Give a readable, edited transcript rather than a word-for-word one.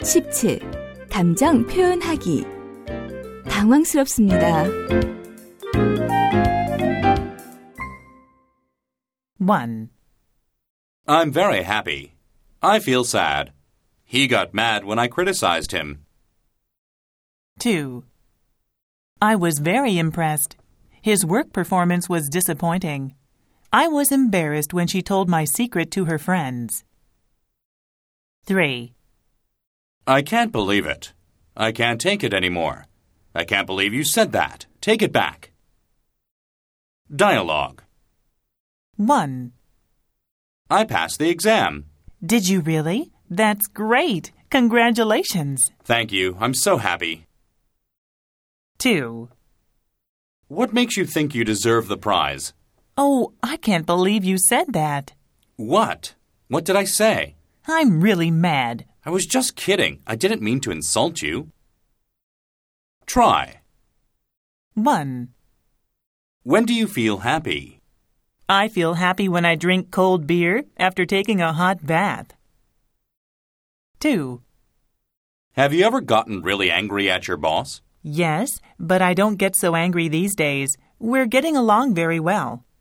17. 감정 표현하기. 당황스럽습니다. 1. I'm very happy. I feel sad. He got mad when I criticized him. 2. I was very impressed. His work performance was disappointing. I was embarrassed when she told my secret to her friends. 3. I can't believe it. I can't take it anymore. I can't believe you said that. Take it back. Dialogue. 1. I passed the exam. Did you really? That's great. Congratulations. Thank you. I'm so happy. 2. What makes you think you deserve the prize? Oh, I can't believe you said that. What? What did I say? I'm really mad. I was just kidding. I didn't mean to insult you. Try. 1. When do you feel happy? I feel happy when I drink cold beer after taking a hot bath. 2. Have you ever gotten really angry at your boss? Yes, but I don't get so angry these days. We're getting along very well.